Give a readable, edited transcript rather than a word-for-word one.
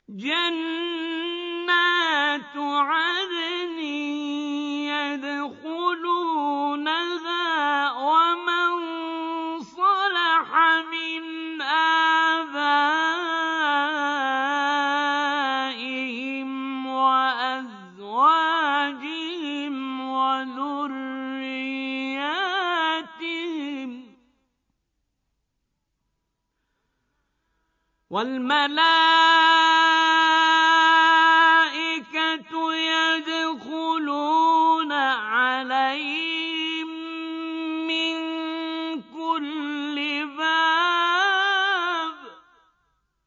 جَنَّاتُ عَدْنٍ يَدْخُلُونَهَا وَمَن صَلَحَ مِنْ آبَائِهِمْ وَأَزْوَاجِهِمْ وَذُرِّيَّاتِهِمْ وَالْمَلَائِكَةُ